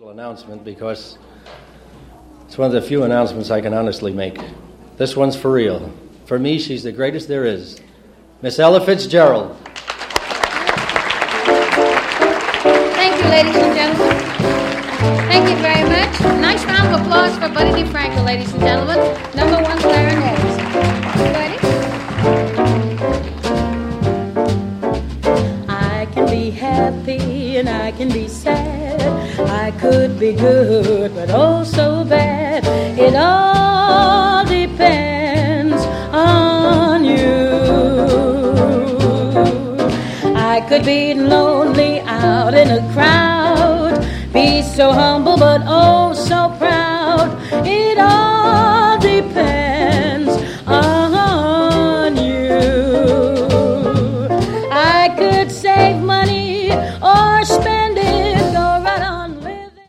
announcement because it's one of the few announcements I can honestly make. This one's for real. For me, she's the greatest there is. Miss Ella Fitzgerald. Thank you, ladies and gentlemen. Thank you very much. Nice round of applause for Buddy DeFranco, ladies and gentlemen. Number 1 clarinetist. Buddy? I can be happy and I can be sad. I could be good, but oh so bad. It all depends on you. I could be lonely out in a crowd, be so humble but oh so proud. It all depends